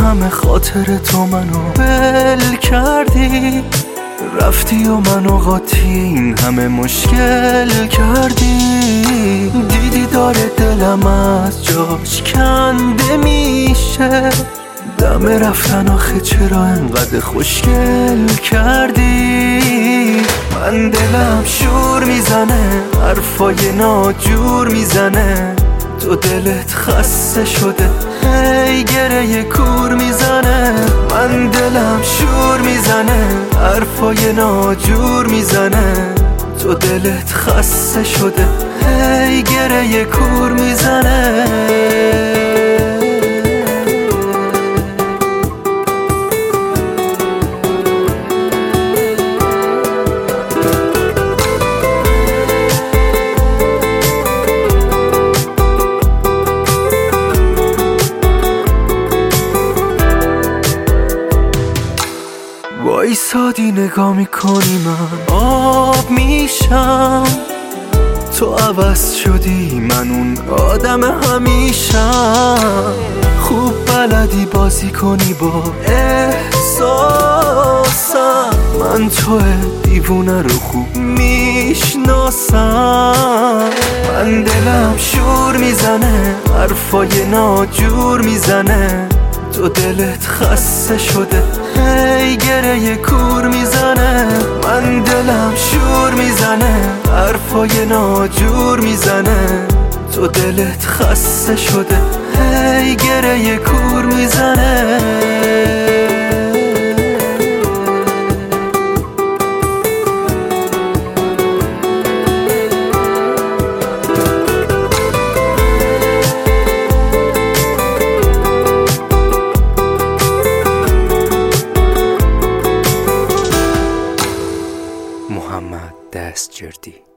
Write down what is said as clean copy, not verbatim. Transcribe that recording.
همه خاطر تو منو بل کردی، رفتی و منو قاطی این همه مشکل کردی. دیدی داره دلم از جاش کنده میشه، دم رفتن آخه چرا انقدر خوشگل کردی. من دلم شور میزنه، حرفای ناجور میزنه، تو دلت خسته شده هی گره کور میزنه. من دلم شور میزنه، حرفای ناجور میزنه، تو دلت خسته شده هی گره کور میزنه. وایسادی نگاه میکنی من آب میشم، تو عوض شدی من اون آدم همیشم. خوب بلدی بازی کنی با احساسم، من تو دیوونه رو خوب میشناسم. من دلم شور میزنه، حرفای ناجور میزنه، تو دلت خسته شده هی گره کور میزنه. من دلم شور میزنه، حرفای ناجور میزنه، تو دلت خسته شده هی گره کور میزنه. محمد دستجردی.